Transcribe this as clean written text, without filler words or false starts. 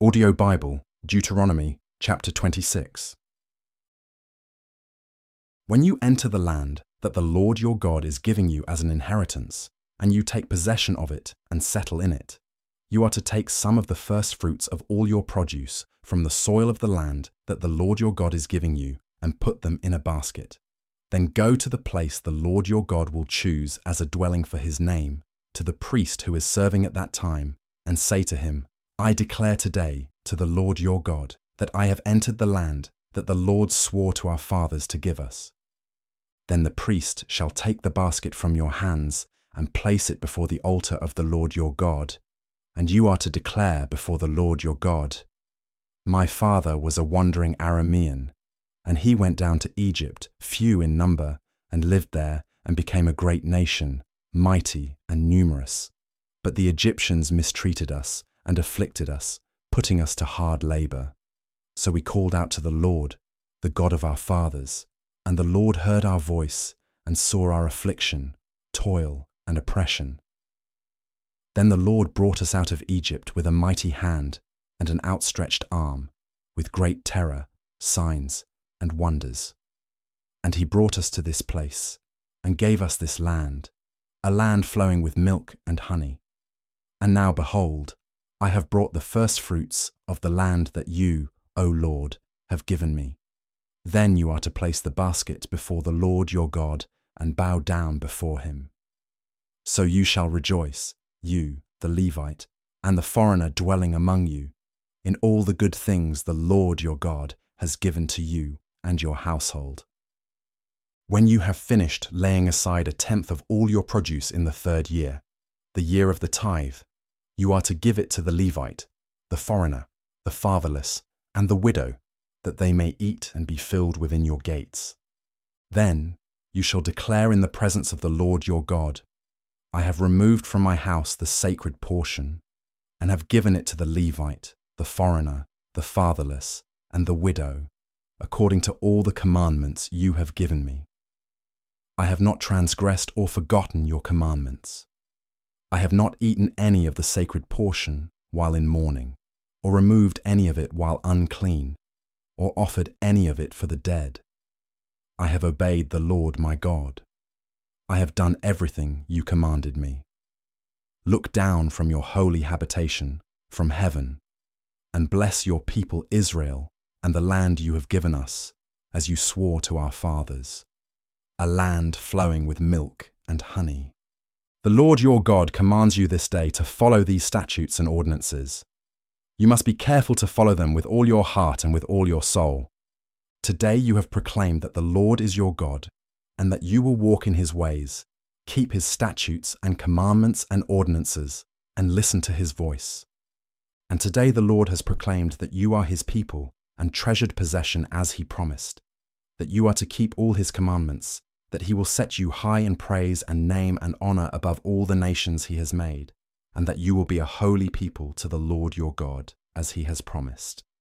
Audio Bible, Deuteronomy, chapter 26. When you enter the land that the Lord your God is giving you as an inheritance, and you take possession of it and settle in it, you are to take some of the first fruits of all your produce from the soil of the land that the Lord your God is giving you and put them in a basket. Then go to the place the Lord your God will choose as a dwelling for his name, to the priest who is serving at that time, and say to him, I declare today to the Lord your God that I have entered the land that the Lord swore to our fathers to give us. Then the priest shall take the basket from your hands and place it before the altar of the Lord your God, and you are to declare before the Lord your God, My father was a wandering Aramean, and he went down to Egypt, few in number, and lived there and became a great nation, mighty and numerous. But the Egyptians mistreated us and afflicted us, putting us to hard labor. So we called out to the Lord, the God of our fathers, and the Lord heard our voice and saw our affliction, toil, and oppression. Then the Lord brought us out of Egypt with a mighty hand and an outstretched arm, with great terror, signs, and wonders. And he brought us to this place, and gave us this land, a land flowing with milk and honey. And now behold, I have brought the first fruits of the land that you, O Lord, have given me. Then you are to place the basket before the Lord your God and bow down before him. So you shall rejoice, you, the Levite, and the foreigner dwelling among you, in all the good things the Lord your God has given to you and your household. When you have finished laying aside 1/10 of all your produce in the 3rd year, the year of the tithe, you are to give it to the Levite, the foreigner, the fatherless, and the widow, that they may eat and be filled within your gates. Then you shall declare in the presence of the Lord your God, I have removed from my house the sacred portion, and have given it to the Levite, the foreigner, the fatherless, and the widow, according to all the commandments you have given me. I have not transgressed or forgotten your commandments. I have not eaten any of the sacred portion while in mourning, or removed any of it while unclean, or offered any of it for the dead. I have obeyed the Lord my God. I have done everything you commanded me. Look down from your holy habitation, from heaven, and bless your people Israel and the land you have given us, as you swore to our fathers, a land flowing with milk and honey. The Lord your God commands you this day to follow these statutes and ordinances. You must be careful to follow them with all your heart and with all your soul. Today you have proclaimed that the Lord is your God, and that you will walk in his ways, keep his statutes and commandments and ordinances, and listen to his voice. And today the Lord has proclaimed that you are his people and treasured possession as he promised, that you are to keep all his commandments, that he will set you high in praise and name and honor above all the nations he has made, and that you will be a holy people to the Lord your God, as he has promised.